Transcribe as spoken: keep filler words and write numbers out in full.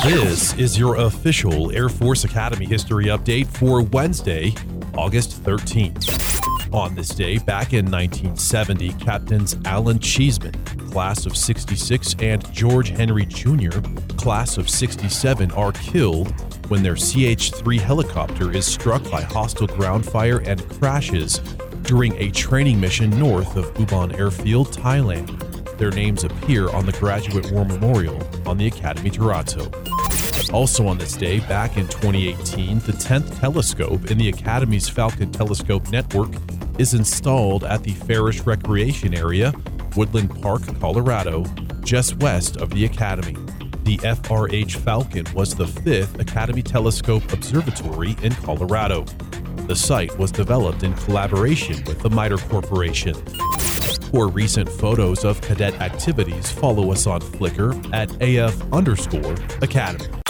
This is your official Air Force Academy history update for Wednesday, August thirteenth. On this day, back in nineteen seventy, Captains Alan Cheeseman, class of sixty-six, and George Henry Junior, class of sixty-seven, are killed when their C H three helicopter is struck by hostile ground fire and crashes during a training mission north of Ubon Airfield, Thailand. Their names appear on the Graduate War Memorial on the Academy Toronto. Also on this day, back in twenty eighteen, the tenth telescope in the Academy's Falcon Telescope Network is installed at the Farish Recreation Area, Woodland Park, Colorado, just west of the Academy. The F R H Falcon was the fifth Academy Telescope Observatory in Colorado. The site was developed in collaboration with the MITRE Corporation. For recent photos of cadet activities, follow us on Flickr at AF underscore Academy.